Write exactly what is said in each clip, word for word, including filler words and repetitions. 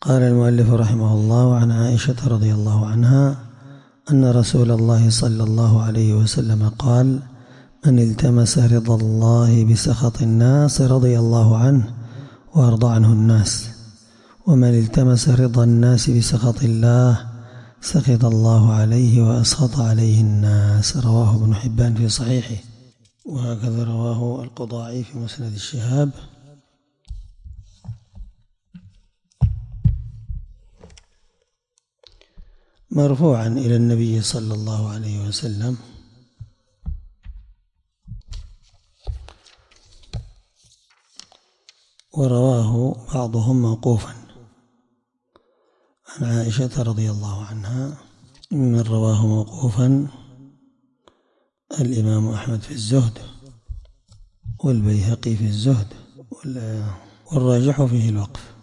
قال المؤلف رحمه الله: عن عائشة رضي الله عنها أن رسول الله صلى الله عليه وسلم قال: من التمس رضا الله بسخط الناس رضي الله عنه وأرضى عنه الناس، ومن التمس رضا الناس بسخط الله سخط الله عليه وأسخط عليه الناس. رواه ابن حبان في صحيحه، وهكذا رواه القضاعي في مسند الشهاب. مرفوعا إلى النبي صلى الله عليه وسلم: ورواه بعضهم موقوفا عن عائشة رضي الله عنها. من رواه موقوفا الإمام أحمد في الزهد، والبيهقي في الزهد، والراجح فيه الوقف.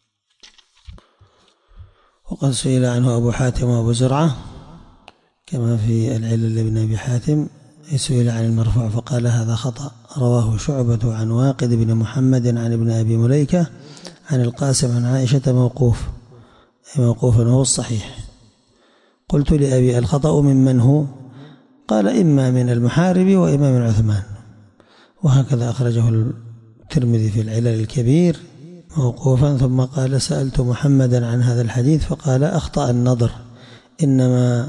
وقد سئل عنه أبو حاتم وأبو زرعة كما في العلل لابن أبي حاتم، سئل عن المرفوع فقال: هذا خطأ. رواه شعبة عن واقد بن محمد عن ابن أبي مليكة عن القاسم عن عائشة موقوف، أي موقوفا هو الصحيح. قلت لأبي: الخطأ ممن هو؟ قال: إما من المحارب وإما من عثمان. وهكذا أخرجه الترمذي في العلل الكبير موقوفا. ثم قال: سألت محمدا عن هذا الحديث فقال: أخطأ النضر، إنما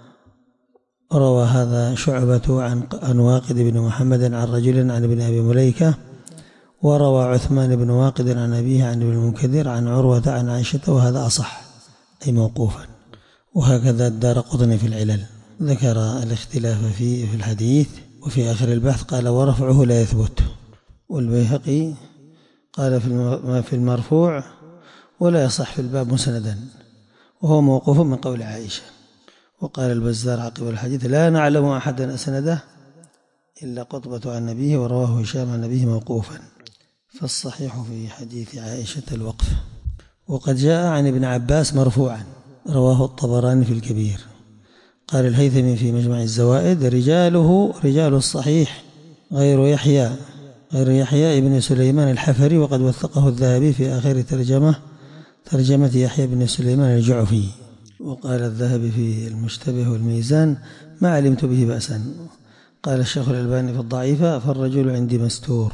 روى هذا شعبة عن واقد بن محمد عن رجل عن ابن أبي مليكة، وروى عثمان بن واقد عن أبيه عن ابن المنكدر عن عروة عن عائشة، وهذا أصح، أي موقوفا. وهكذا الدارقطني في العلل ذكر الاختلاف فيه في الحديث، وفي آخر البحث قال: ورفعه لا يثبت. والبيهقي قال في المرفوع: ولا يصح في الباب مسندا، وهو موقوف من قول عائشة. وقال البزار عقب الحديث: لا نعلم أحدا أسنده إلا قطبة عن نبيه، ورواه هشام عن نبيه موقوفا. فالصحيح في حديث عائشة الوقف. وقد جاء عن ابن عباس مرفوعا، رواه الطبراني في الكبير. قال الهيثمي في مجمع الزوائد: رجاله رجال الصحيح غير يحيى غير يحيى ابن سليمان الحفري، وقد وثقه الذهبي في آخر ترجمة ترجمة يحيى بن سليمان الجعفي. وقال الذهبي في المشتبه والميزان: ما علمت به بأسا. قال الشيخ الألباني في الضعيفة: فالرجل عندي مستور.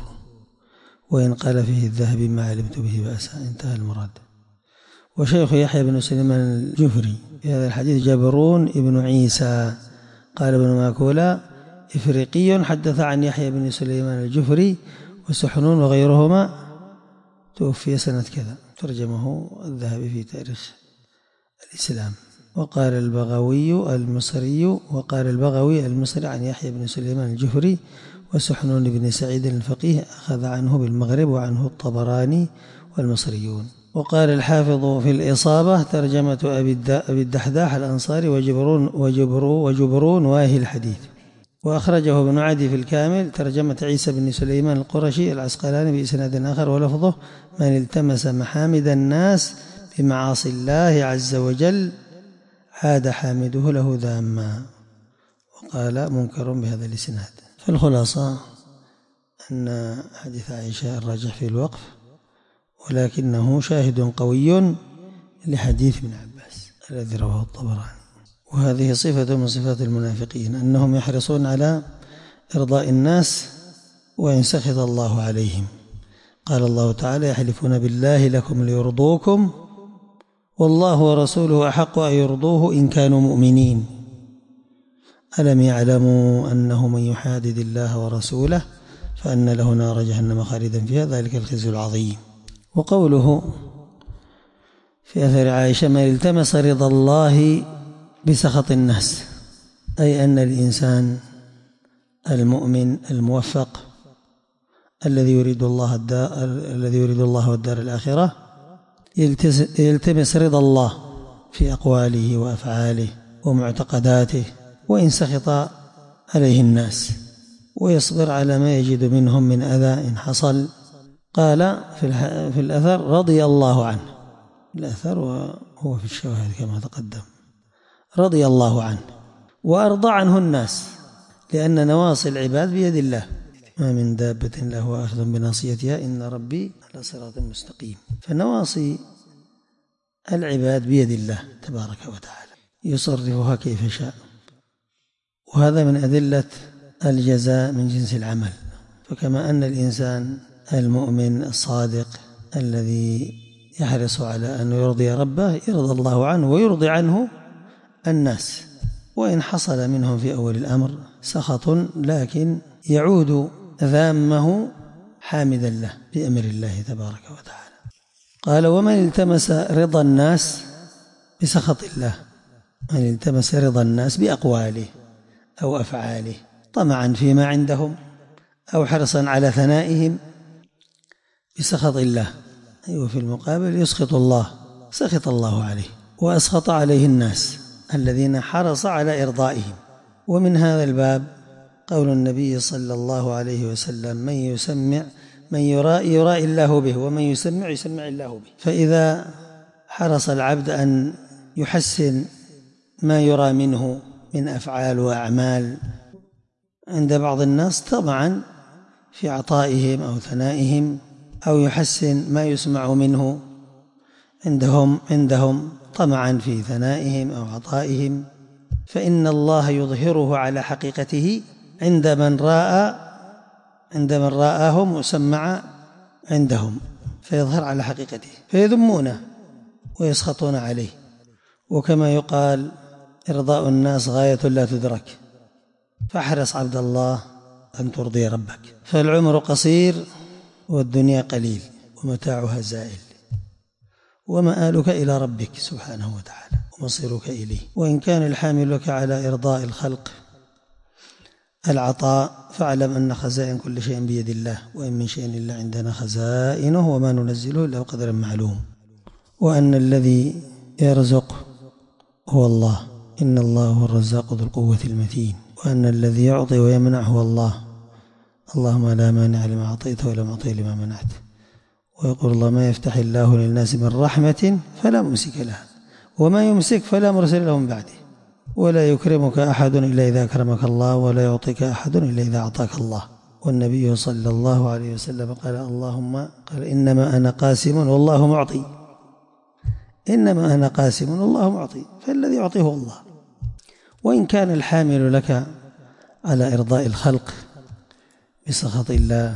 وإن قال فيه الذهبي: ما علمت به بأسا، انتهى المراد. وشيخ يحيى بن سليمان الجفري في هذا الحديث جبرون ابن عيسى. قال ابن ماكولا: إفريقي حدث عن يحيى بن سليمان الجفري وسحنون وغيرهما، توفي سنة كذا. ترجمه الذهبي في تاريخ الإسلام. وقال البغوي المصري وقال البغوي المصري عن يحيى بن سليمان الجفري وسحنون بن سعيد الفقيه، أخذ عنه بالمغرب، وعنه الطبراني والمصريون. وقال الحافظ في الإصابة: ترجمة أبي الدحداح الأنصاري وجبرون, وجبرون, وجبرون واهي الحديث. وأخرجه ابن عدي في الكامل ترجمة عيسى بن سليمان القرشي العسقلاني بإسناد آخر، ولفظه: من التمس محامد الناس بمعاصي الله عز وجل عاد حامده له ذاما. وقال منكر بهذا الإسناد. فالخلاصة أن حديث عائشة الراجح في الوقف، ولكنه شاهد قوي لحديث ابن عباس الذي رواه الطبراني. وهذه صفة من صفات المنافقين، أنهم يحرصون على إرضاء الناس وإن سخط الله عليهم. قال الله تعالى: يحلفون بالله لكم ليرضوكم والله ورسوله أحق أن يرضوه إن كانوا مؤمنين ألم يعلموا أنه من يحادد الله ورسوله فأن له نار جهنم خالدا فيها ذلك الخزي العظيم. وقوله في أثر عائشة: من التمس رضا الله بسخط الناس، أي أن الإنسان المؤمن الموفق الذي يريد الله الدار الذي يريد الله والدار الآخرة يلتمس رضا الله في أقواله وأفعاله ومعتقداته، وإن سخط عليه الناس، ويصبر على ما يجد منهم من أذى إن حصل. قال في الأثر: رضي الله عنه. الأثر وهو في الشواهد كما تقدم. رضي الله عنه وأرضى عنه الناس، لأن نواصي العباد بيد الله، ما من دابة له آخذ بناصيتها إن ربي على صراط مستقيم. فنواصي العباد بيد الله تبارك وتعالى يصرفها كيف شاء، وهذا من أدلة الجزاء من جنس العمل. فكما أن الإنسان المؤمن الصادق الذي يحرص على أن يرضي ربه يرضى الله عنه ويرضي عنه الناس، وإن حصل منهم في أول الأمر سخط لكن يعود ذامه حامدا له بأمر الله تبارك وتعالى. قال: ومن التمس رضا الناس بسخط الله، من التمس رضا الناس بأقواله أو أفعاله طمعا فيما عندهم أو حرصا على ثنائهم بسخط الله، أيوة في المقابل يسخط الله، سخط الله عليه وأسخط عليه الناس الذين حرص على إرضائهم. ومن هذا الباب قول النبي صلى الله عليه وسلم: من يسمع من يرائي يرائي الله به، ومن يسمع يسمع الله به. فإذا حرص العبد أن يحسن ما يرى منه من أفعال وأعمال عند بعض الناس طبعا في عطائهم أو ثنائهم، أو يحسن ما يسمع منه عندهم عندهم طمعا في ثنائهم أو عطائهم، فإن الله يظهره على حقيقته عند من رأى عند من رآهم وسمع عندهم، فيظهر على حقيقته فيذمونه ويسخطون عليه. وكما يقال: إرضاء الناس غاية لا تدرك، فاحرص عبد الله أن ترضي ربك، فالعمر قصير والدنيا قليل ومتاعها زائل، ومآلك إلى ربك سبحانه وتعالى ومصيرك إليه. وإن كان الحامل لك على إرضاء الخلق العطاء، فاعلم أن خزائن كل شيء بيد الله، وإن من شيء إلا عندنا خزائنه وما ننزله إلا بقدر معلوم، وأن الذي يرزق هو الله، إن الله هو الرزاق ذو القوة المتين، وأن الذي يعطي ويمنع هو الله، اللهم لا مانع لما أعطيت ولا معطي لما منعت. ويقول الله: ما يفتح الله للناس من رحمة فلا ممسك لها، وما يمسك فلا مرسل له من بعده، ولا يكرمك أحد إلا إذا أكرمك الله، ولا يعطيك أحد إلا إذا أعطاك الله. والنبي صلى الله عليه وسلم قال: اللهم قال إنما أنا قاسم والله معطي، إنما أنا قاسم والله معطي، فالذي يعطيه الله. وإن كان الحامل لك على إرضاء الخلق بسخط الله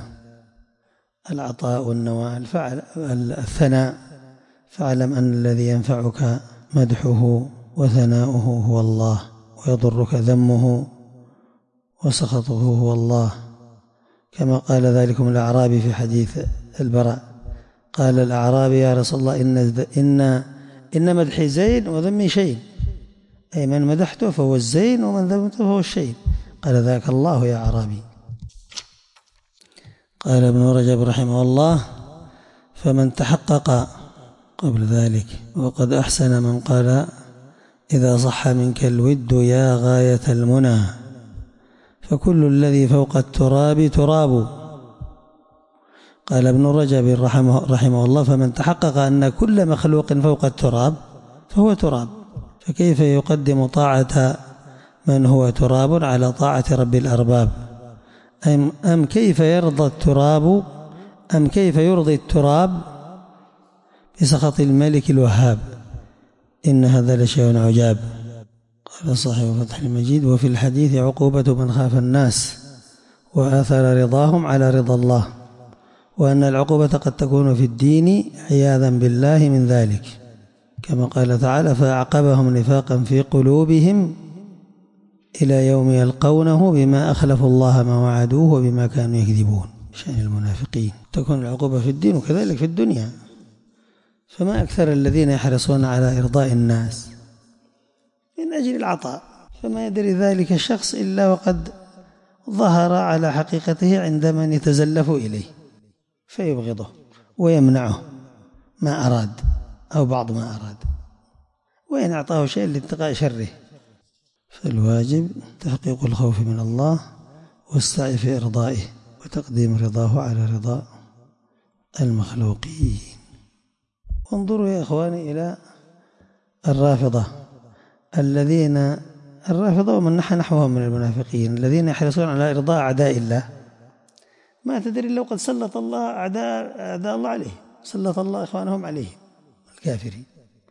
العطاء والنوال الثناء، فاعلم أن الذي ينفعك مدحه وثناؤه هو الله، ويضرك ذمه وسخطه هو الله، كما قال ذلكم الأعرابي في حديث البراء. قال الأعرابي: يا رسول الله إن, إن, إن مدحي زين وذمي شين، أي من مدحته فهو الزين ومن ذمته فهو الشين. قال: ذاك الله يا أعرابي. قال ابن رجب رحمه الله: فمن تحقق قبل ذلك وقد أحسن من قال: إذا صح منك الود يا غاية المنى، فكل الذي فوق التراب تراب. قال ابن رجب رحمه, رحمه الله: فمن تحقق أن كل مخلوق فوق التراب فهو تراب، فكيف يقدم طاعة من هو تراب على طاعة رب الأرباب؟ أم, أم كيف يرضى التراب أم كيف يرضي التراب بسخط الملك الوهاب؟ إن هذا لشيء عجاب. قال صاحب فتح المجيد: وفي الحديث عقوبة من خاف الناس وآثر رضاهم على رضا الله، وأن العقوبة قد تكون في الدين عياذا بالله من ذلك، كما قال تعالى: فأعقبهم نفاقا في قلوبهم إلى يوم يلقونه بما أخلفوا الله ما وعدوه وبما كانوا يكذبون. شأن المنافقين تكون العقوبة في الدين وكذلك في الدنيا. فما أكثر الذين يحرصون على إرضاء الناس من أجل العطاء، فما يدري ذلك الشخص إلا وقد ظهر على حقيقته عند من يتزلف إليه فيبغضه ويمنعه ما أراد أو بعض ما أراد، وإن أعطاه شيء لاتقاء شره. فالواجب تحقيق الخوف من الله والسعي في إرضائه وتقديم رضاه على رضا المخلوقين. وانظروا يا إخواني إلى الرافضة الذين الرافضة ومن نحى نحوهم من المنافقين الذين يحرصون على إرضاء أعداء الله، ما تدري لو قد سلط الله أعداء, أعداء الله عليه، سلط الله إخوانهم عليه الكافرين،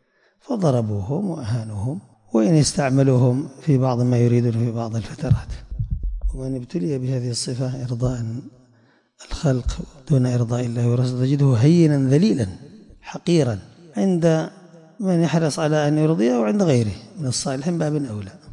فضربوهم وأهانوهم، وإن استعملوهم في بعض ما يريدون في بعض الفترات. ومن ابتلي بهذه الصفة إرضاء الخلق دون إرضاء الله ورسوله تجده هينا ذليلا حقيرا عند من يحرص على أن يرضيه وعند غيره من الصالحين باب أولى.